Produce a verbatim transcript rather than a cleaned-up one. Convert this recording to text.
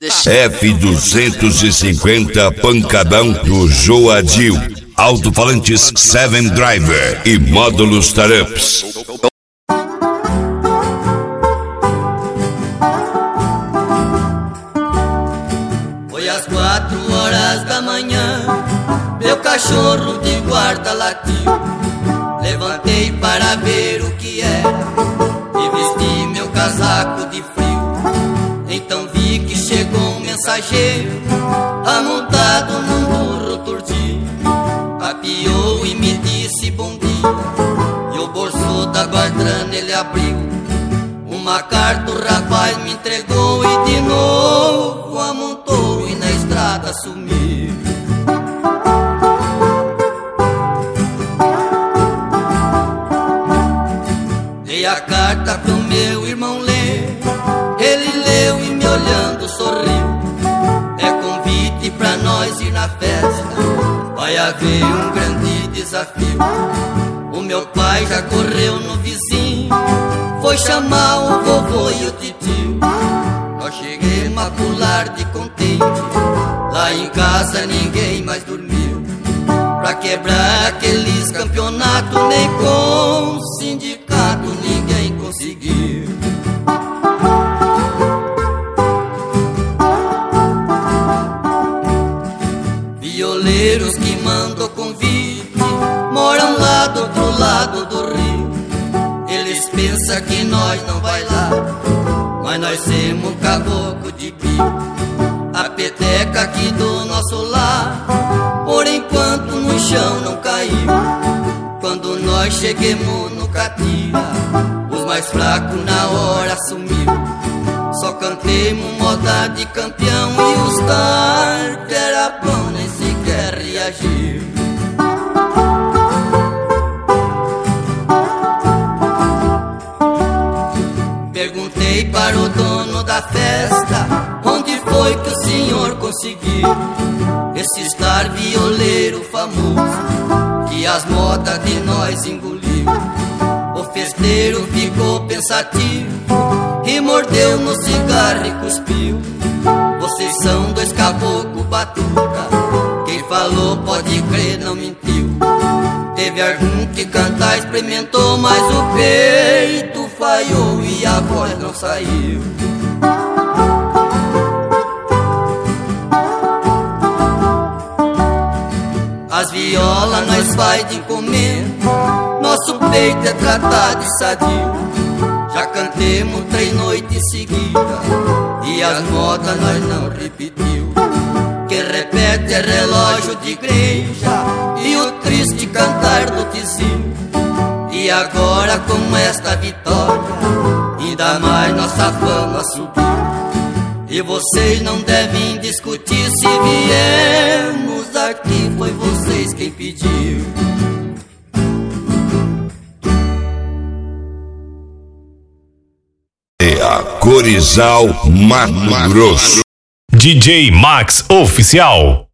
F duzentos e cinquenta Pancadão do Joadil, alto-falantes Seven Driver e módulos Tarups. Foi às quatro horas da manhã, meu cachorro de guarda latiu. Levantei para ver o que era e vesti meu casaco de frio. Então vi que chegou um mensageiro, amontado num burro turdinho. Apiou e me disse bom dia, e o bolso da guardrana ele abriu. Uma carta o rapaz me entregou e de novo amontou e na estrada sumiu. Dei a carta pro meu irmão ler, ele leu e me olhando sorriu. É convite pra nós ir na festa, vai haver um grande desafio. O meu pai já correu no vizinho, foi chamar o vovô e o titio. Nós cheguemos a pular de contente, lá em casa ninguém mais dormiu. Pra quebrar aqueles campeonatos, nem com o sindicato ninguém conseguiu. Violeiros que mandam convite moram lá do outro lado do rio. Eles pensam que nós não vai lá, mas nós temos caboclo de pio. A peteca aqui do nosso lar, por enquanto no chão não caiu. Quando nós cheguemos no catira, os mais fracos na hora sumiu. Só cantemos moda de campeão e os tar que era bom nem sequer reagiu. Perguntei para o dono da festa, onde foi que o senhor conseguiu esse estar violeiro famoso, que as modas de nós engoliu. O festeiro ficou pensativo e mordeu no cigarro e cuspiu. Vocês são dois caboclo batuca, quem falou pode crer não mentiu. Teve algum que cantar experimentou, mas o peito falhou e a voz não saiu. As violas nós faz de encomenda, nosso peito é tratado de sadio. Já cantemos três noites em seguida e as modas nós não repetiu. Quem repete é relógio de igreja e o triste cantar do tizil. E agora com esta vitória, ainda mais nossa fama subiu. E vocês não devem discutir, se viemos aqui foi vocês quem pediu. É a Corizal Mato Grosso. D J Max Oficial.